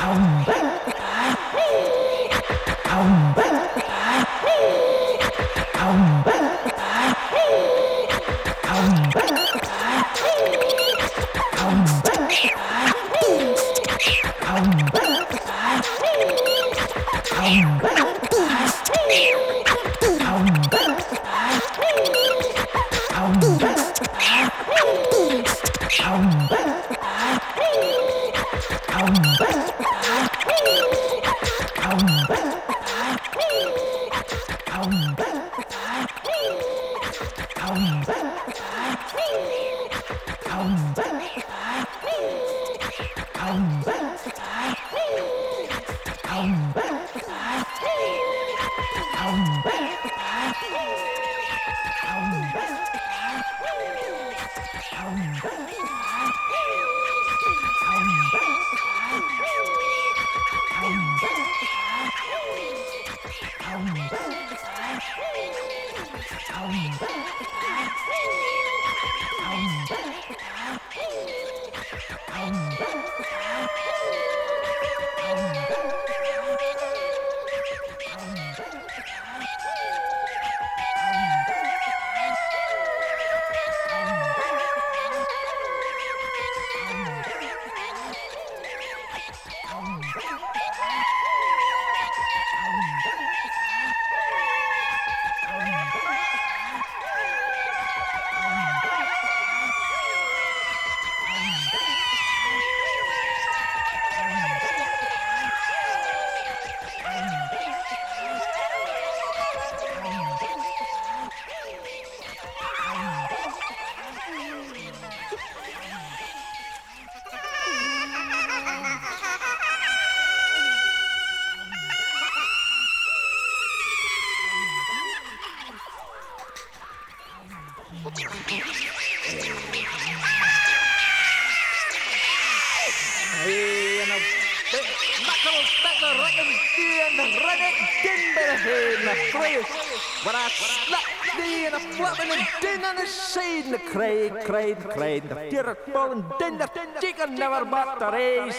Craig, the fear fallen din the chicken never bought the race.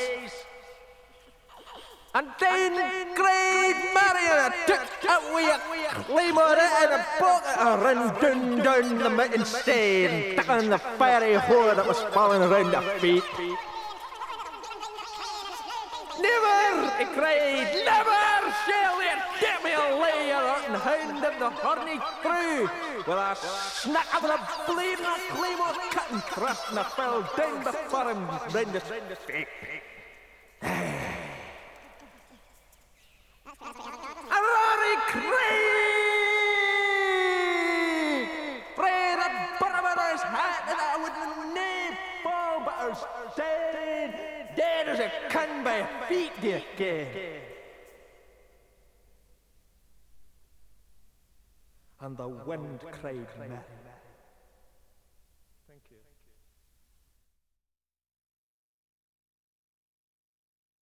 And then Craig Marion took away a claymore and a bucket and ran down the mountain stain, stuck on the fiery whore that was falling around their feet. Never, he cried, never shall there get me a layer and hound of the horny crew. With a snack of the blade and a claymore cut and thrust and I fell down before him round the stake. A roaring Craig! Prayed a bottom his hat and I wouldn't name fall, but I was dead as a can by feet, dear kid. And the wind cried merry.